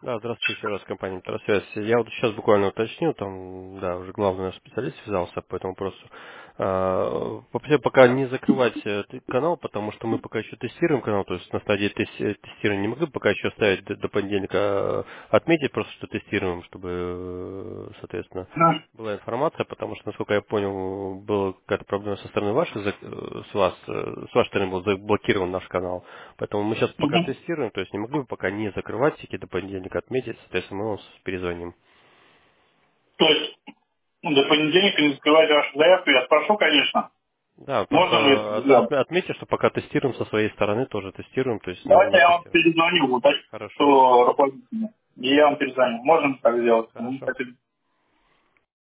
Да, здравствуйте еще раз, компания Метросвязь. Я вот сейчас буквально уточнил, там, да, уже главный наш специалист связался по этому вопросу. Вообще пока не закрывать канал, потому что мы пока еще тестируем канал, то есть на стадии тестирования не могли пока еще оставить до понедельника, отметить просто, что тестируем, чтобы, соответственно, Да. была информация, потому что, насколько я понял, была какая-то проблема со стороны вашей, с вашей стороны был заблокирован наш канал. Поэтому мы сейчас пока Мгм. тестируем, то есть не могли бы пока не закрывать тики до понедельника отметить, соответственно, мы вам перезвоним. То есть до понедельника не закрывайте вашу заявку, я спрошу, конечно. Да, Можно ли это просто сделать? отметьте, что пока тестируем со своей стороны, тоже тестируем, то есть Давайте не я вам тестируем. перезвоню, уточню, Хорошо, что руководитель. И я вам перезвоню. Можем так сделать? хорошо.